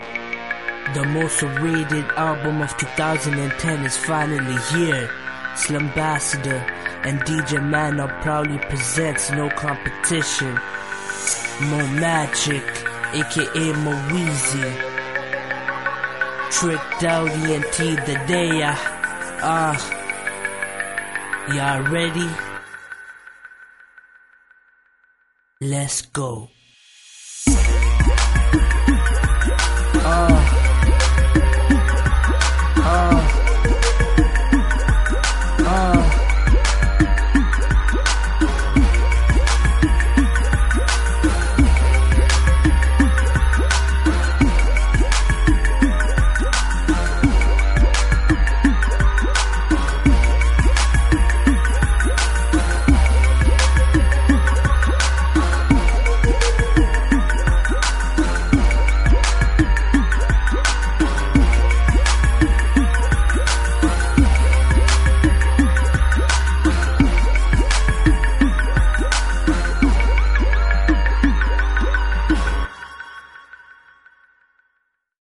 The most awaited album of 2010 is finally here. Slambassador and DJ Mano proudly presents No Competition. Mo Magic, aka Mo Weezy. Tricked out ENT the day. Y'all ready? Let's go.